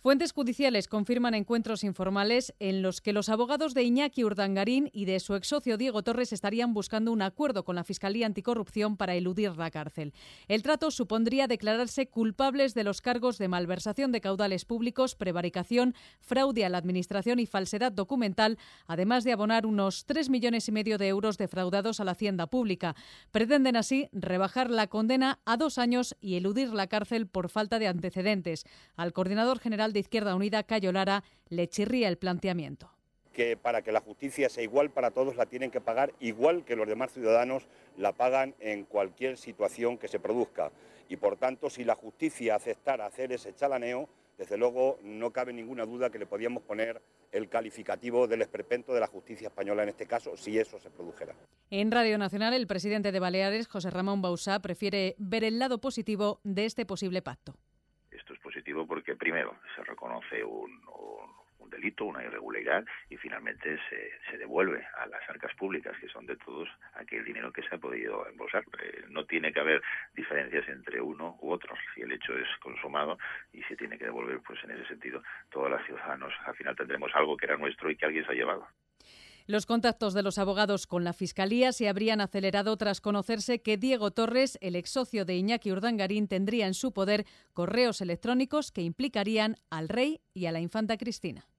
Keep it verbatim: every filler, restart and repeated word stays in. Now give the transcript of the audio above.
Fuentes judiciales confirman encuentros informales en los que los abogados de Iñaki Urdangarín y de su exsocio Diego Torres estarían buscando un acuerdo con la Fiscalía Anticorrupción para eludir la cárcel. El trato supondría declararse culpables de los cargos de malversación de caudales públicos, prevaricación, fraude a la Administración y falsedad documental, además de abonar unos tres millones y medio de euros defraudados a la Hacienda Pública. Pretenden así rebajar la condena a dos años y eludir la cárcel por falta de antecedentes. Al coordinador general de Izquierda Unida, Cayo Lara, le chirría el planteamiento. Que para que la justicia sea igual para todos la tienen que pagar igual que los demás ciudadanos la pagan en cualquier situación que se produzca. Y por tanto, si la justicia aceptara hacer ese chalaneo, desde luego no cabe ninguna duda que le podíamos poner el calificativo del esperpento de la justicia española en este caso, si eso se produjera. En Radio Nacional, el presidente de Baleares, José Ramón Bauzá, prefiere ver el lado positivo de este posible pacto. Esto es positivo porque, primero, se reconoce un, un, un delito, una irregularidad, y finalmente se, se devuelve a las arcas públicas, que son de todos, aquel dinero que se ha podido embolsar. Eh, no tiene que haber diferencias entre uno u otro. Si el hecho es consumado y se tiene que devolver, pues en ese sentido, todos los ciudadanos al final tendremos algo que era nuestro y que alguien se ha llevado. Los contactos de los abogados con la Fiscalía se habrían acelerado tras conocerse que Diego Torres, el ex socio de Iñaki Urdangarín, tendría en su poder correos electrónicos que implicarían al rey y a la infanta Cristina.